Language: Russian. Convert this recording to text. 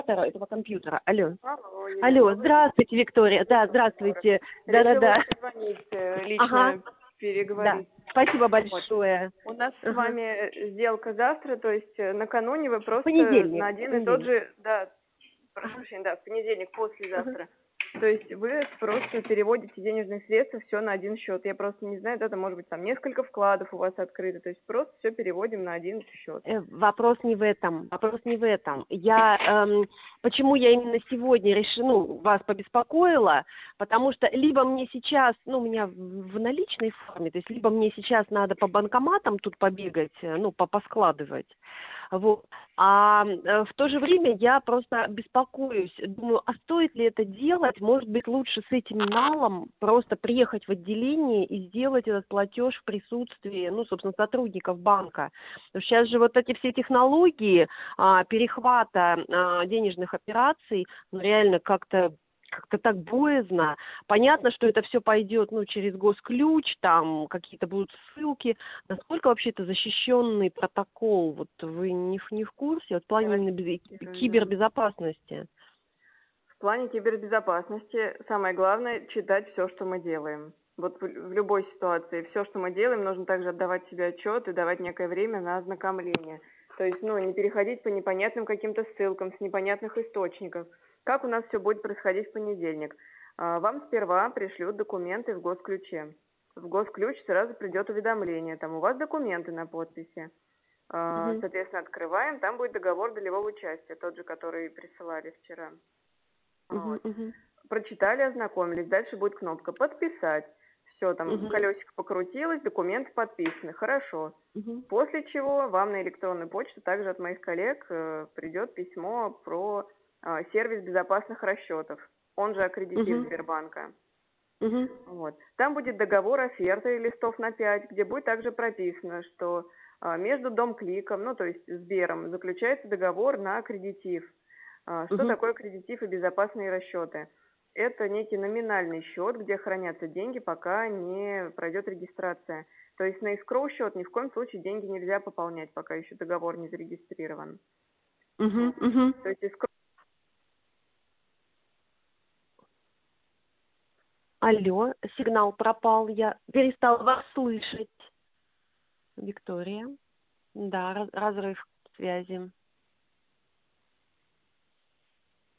оператора этого компьютера. Алло. Алло, Елена, Алло, здравствуйте, Виктория. Да, здравствуйте. Решила позвонить, лично Ага. Да, переговорить. спасибо Вот. большое. У нас с Ага. вами сделка завтра, то есть накануне вы просто Понедельник. на один и тот же, да, прошу прощения, да, в понедельник, Ага. послезавтра. То есть вы просто переводите денежные средства все на один счет. Я просто не знаю, это может быть там несколько вкладов у вас открыто, то есть просто все переводим на один счет. Вопрос не в этом. Вопрос не в этом. Почему я именно сегодня решила, вас побеспокоила, потому что либо мне сейчас, у меня в наличной форме, то есть либо мне сейчас надо по банкоматам тут побегать, поскладывать, вот. В то же время я просто беспокоюсь, думаю, а стоит ли это делать? Может быть, лучше с этим налом просто приехать в отделение и сделать этот платеж в присутствии, собственно, сотрудников банка. Сейчас же вот эти все технологии перехвата денежных операций, реально как-то так боязно. Понятно, что это все пойдет, через госключ, там какие-то будут ссылки. Насколько вообще это защищенный протокол? Вот вы не в курсе? Вот в плане именно кибербезопасности. В плане кибербезопасности самое главное читать все, что мы делаем. Вот в любой ситуации все, что мы делаем, нужно также отдавать себе отчет и давать некое время на ознакомление. То есть, не переходить по непонятным каким-то ссылкам с непонятных источников. Как у нас все будет происходить в понедельник? Вам сперва пришлют документы в госключе. В госключ сразу придет уведомление. Там у вас документы на подписи. Соответственно, открываем. Там будет договор долевого участия, тот же, который присылали вчера. Вот. Прочитали, ознакомились. Дальше будет кнопка «Подписать». Все, там колесико покрутилось, документы подписаны. Хорошо. После чего вам на электронную почту, также от моих коллег, придет письмо про сервис безопасных расчетов. Он же аккредитив Сбербанка. Вот. Там будет договор оферты листов на 5, где будет также прописано, что между Домкликом, то есть Сбером, заключается договор на аккредитив. Что такое аккредитив и безопасные расчеты? Это некий номинальный счет, где хранятся деньги, пока не пройдет регистрация. То есть на escrow счет ни в коем случае деньги нельзя пополнять, пока еще договор не зарегистрирован. То есть escrow... Алло, сигнал пропал, я перестала вас слышать. Виктория. Да, разрыв связи.